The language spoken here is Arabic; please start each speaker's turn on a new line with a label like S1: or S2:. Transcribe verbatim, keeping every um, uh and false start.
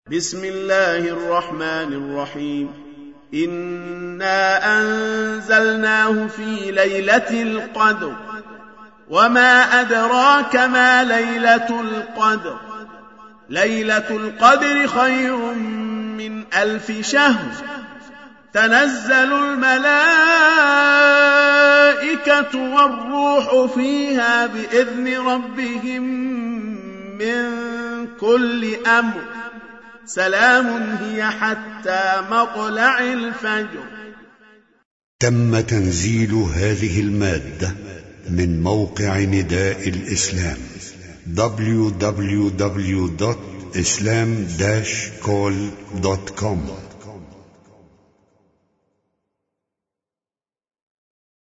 S1: بسم الله الرحمن الرحيم. إنا أنزلناه في ليلة القدر وما أدراك ما ليلة القدر ليلة القدر خير من ألف شهر تنزل الملائكة والروح فيها بإذن ربهم من كل أمر سلام هي حتى مطلع الفجر.
S2: تم تنزيل هذه المادة من موقع نداء الإسلام دبليو دبليو دبليو دوت إسلام داش كول دوت كوم.